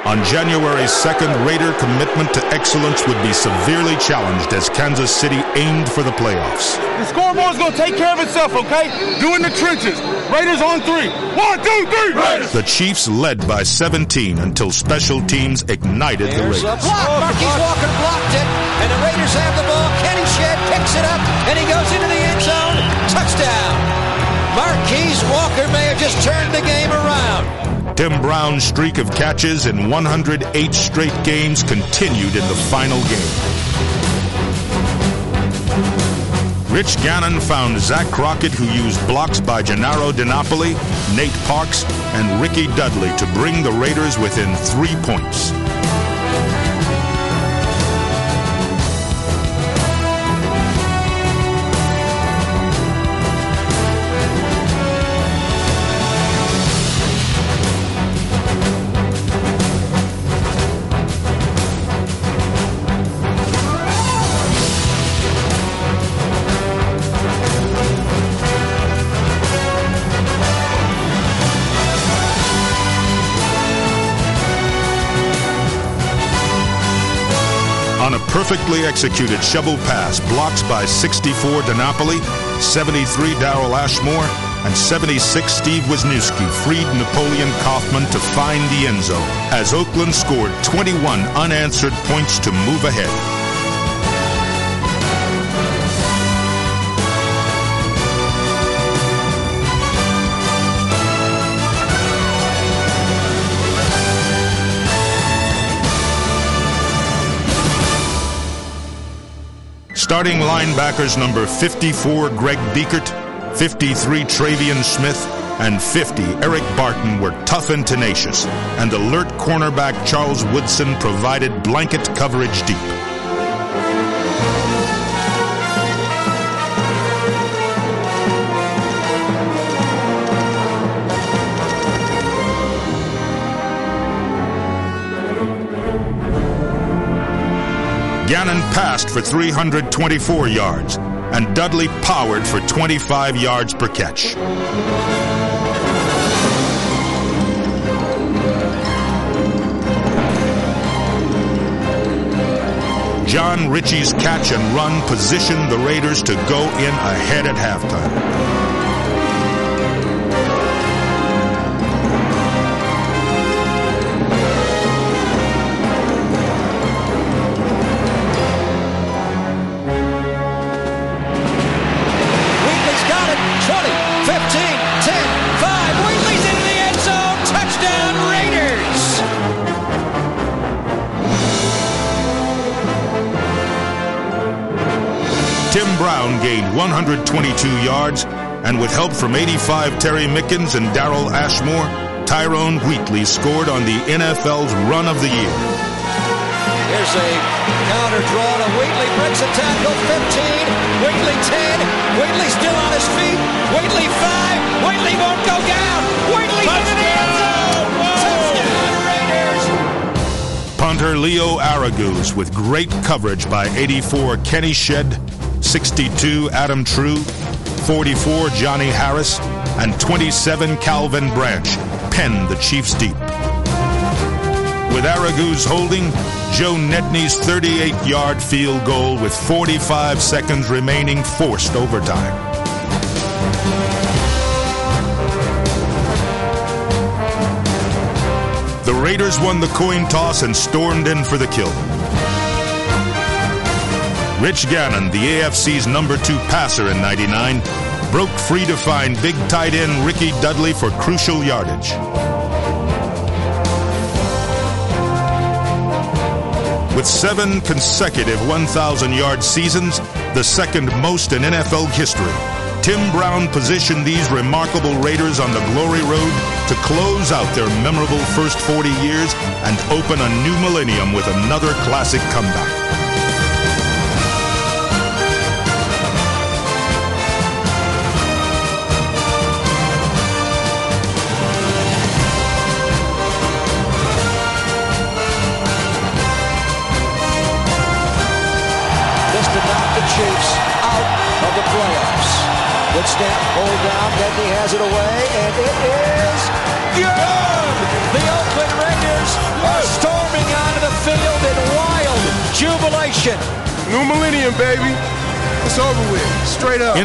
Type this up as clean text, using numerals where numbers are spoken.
On January 2nd, Raider commitment to excellence would be severely challenged as Kansas City aimed for the playoffs. The scoreboard's going to take care of itself, okay? Do in the trenches. Raiders on 3. 1, 2, 3, Raiders! The Chiefs led by 17 until special teams ignited the Raiders. A block. Marquise Walker blocked it, and the Raiders have the ball. Kenny Shedd picks it up, and he goes into the end zone. Touchdown. Marquise Walker may have just turned the game around. Tim Brown's streak of catches in 108 straight games continued in the final game. Rich Gannon found Zach Crockett, who used blocks by Gennaro DiNapoli, Nate Parks, and Ricky Dudley to bring the Raiders within 3 points. On a perfectly executed shovel pass, blocks by 64 DiNapoli, 73 Darrell Ashmore, and 76 Steve Wisniewski freed Napoleon Kaufman to find the end zone, as Oakland scored 21 unanswered points to move ahead. Starting linebackers number 54 Greg Biekert, 53 Travion Smith, and 50 Eric Barton were tough and tenacious, and alert cornerback Charles Woodson provided blanket coverage deep. Gannon passed for 324 yards, and Dudley powered for 25 yards per catch. John Ritchie's catch and run positioned the Raiders to go in ahead at halftime. Tim Brown gained 122 yards, and with help from 85 Terry Mickens and Darrell Ashmore, Tyrone Wheatley scored on the NFL's Run of the Year. Here's a counter draw to Wheatley, breaks a tackle, 15, Wheatley 10, Wheatley still on his feet, Wheatley 5, Wheatley won't go down, Wheatley into the end zone, touchdown Raiders! Punter Leo Araguz with great coverage by 84 Kenny Shedd, 62 Adam True, 44 Johnny Harris, and 27 Calvin Branch penned the Chiefs deep. With Araguz holding, Joe Nedney's 38-yard field goal with 45 seconds remaining forced overtime. The Raiders won the coin toss and stormed in for the kill. Rich Gannon, the AFC's number 2 passer in '99, broke free to find big tight end Ricky Dudley for crucial yardage. With 7 consecutive 1,000-yard seasons, the second most in NFL history, Tim Brown positioned these remarkable Raiders on the glory road to close out their memorable first 40 years and open a new millennium with another classic comeback. Chiefs out of the playoffs. Good snap, hold down, Nedney has it away, and it is good! The Oakland Raiders are jubilation. New millennium, baby. It's over with. Straight up.